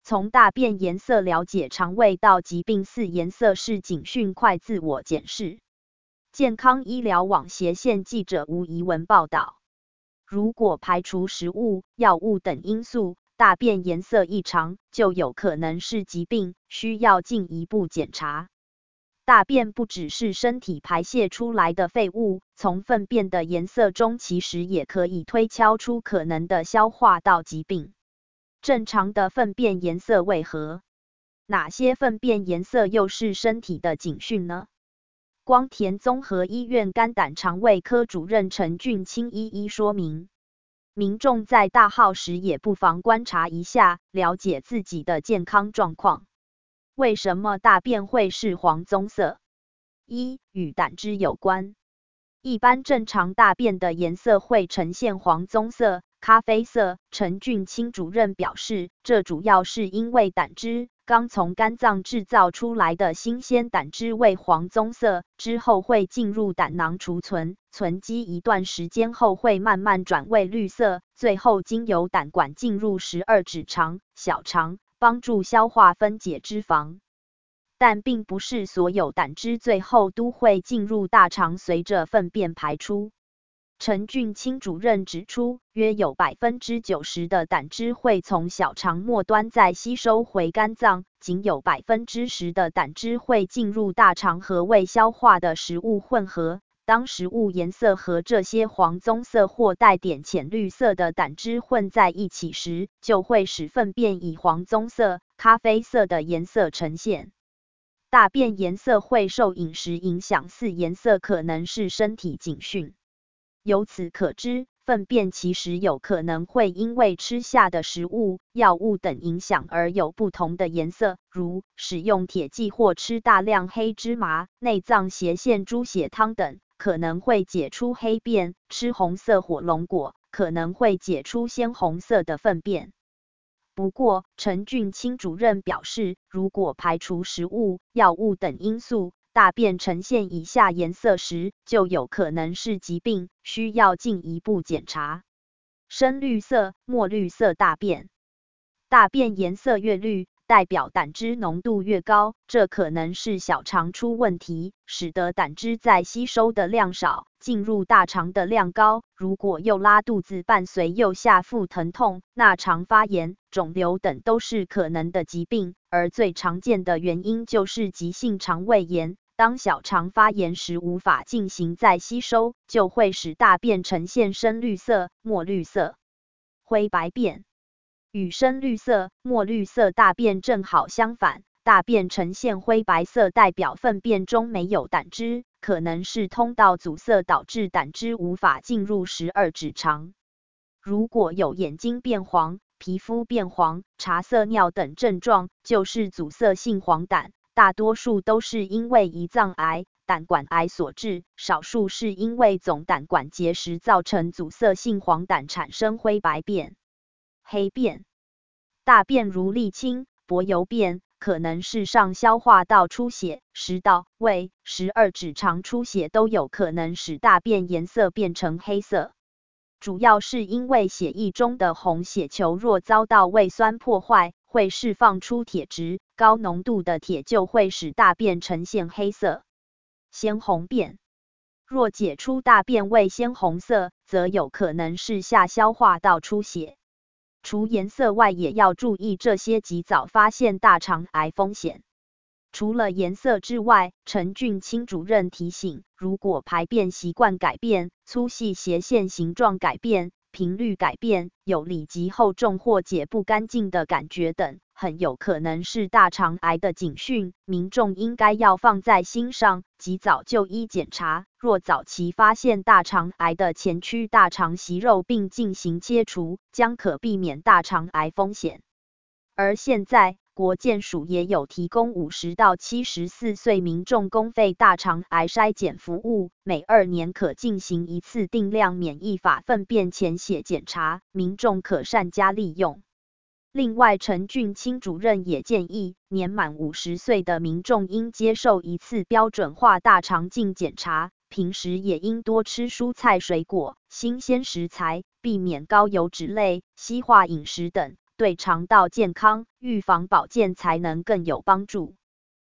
从大便颜色了解肠胃道疾病。4、颜色是警讯，快自我检视。健康医疗网斜线记者吴怡文报道，如果排除食物、药物等因素，大便颜色异常就有可能是疾病，需要进一步检查。大便不只是身体排泄出来的废物，从粪便的颜色中其实也可以推敲出可能的消化道疾病。正常的粪便颜色为何？哪些粪便颜色又是身体的警讯呢？光田综合医院肝胆肠胃科主任陈俊清一一说明。民众在大号时也不妨观察一下，了解自己的健康状况。为什么大便会是黄棕色？1、与胆汁有关。一般正常大便的颜色会呈现黄棕色、咖啡色。陈俊清主任表示，这主要是因为胆汁刚从肝脏制造出来的新鲜胆汁为黄棕色，之后会进入胆囊储存，存积一段时间后会慢慢转为绿色，最后经由胆管进入12指肠、小肠，帮助消化分解脂肪。但并不是所有胆汁最后都会进入大肠，随着粪便排出。陈俊清主任指出，约有 90% 的胆汁会从小肠末端再吸收回肝脏，仅有 10% 的胆汁会进入大肠和未消化的食物混合。当食物颜色和这些黄棕色或带点浅绿色的胆汁混在一起时，就会使粪便以黄棕色、咖啡色的颜色呈现。大便颜色会受饮食影响。4、颜色可能是身体警讯。由此可知，粪便其实有可能会因为吃下的食物、药物等影响而有不同的颜色，如使用铁剂或吃大量黑芝麻、内脏斜线猪血汤等，可能会解出黑便；吃红色火龙果，可能会解出鲜红色的粪便。不过，陈俊清主任表示，如果排除食物、药物等因素，大便呈现以下颜色时，就有可能是疾病，需要进一步检查。深绿色、墨绿色大便。大便颜色越绿，代表胆汁浓度越高，这可能是小肠出问题，使得胆汁在吸收的量少，进入大肠的量高。如果又拉肚子，伴随右下腹疼痛、纳肠发炎、肿瘤等都是可能的疾病，而最常见的原因就是急性肠胃炎。当小肠发炎时无法进行再吸收，就会使大便呈现深绿色、墨绿色。灰白便。与深绿色、墨绿色大便正好相反，大便呈现灰白色代表粪便中没有胆汁，可能是通道阻塞导致胆汁无法进入12指肠。如果有眼睛变黄、皮肤变黄、茶色尿等症状，就是阻塞性黄疸，大多数都是因为胰脏癌、胆管癌所致，少数是因为总胆管结石造成阻塞性黄疸产生灰白便。黑便。大便如沥青、薄油便，可能是上消化道出血，食道、胃、12指肠出血都有可能使大便颜色变成黑色。主要是因为血液中的红血球若遭到胃酸破坏，会释放出铁质，高浓度的铁就会使大便呈现黑色。鲜红便。若解出大便为鲜红色，则有可能是下消化道出血。除颜色外，也要注意这些及早发现大肠癌风险。除了颜色之外，陈俊清主任提醒，如果排便习惯改变、粗细斜线形状改变、频率改变、有里急厚重或解不干净的感觉等，很有可能是大肠癌的警讯，民众应该要放在心上，及早就医检查。若早期发现大肠癌的前驱大肠息肉并进行切除，将可避免大肠癌风险。而现在，国健署也有提供50到74岁民众公费大肠癌筛检服务，每2年可进行一次定量免疫法粪便潜血检查，民众可善加利用。另外，陈俊清主任也建议，年满50岁的民众应接受一次标准化大肠镜检查，平时也应多吃蔬菜水果、新鲜食材，避免高油脂类、西化饮食等， 对肠道健康、预防保健才能更有帮助。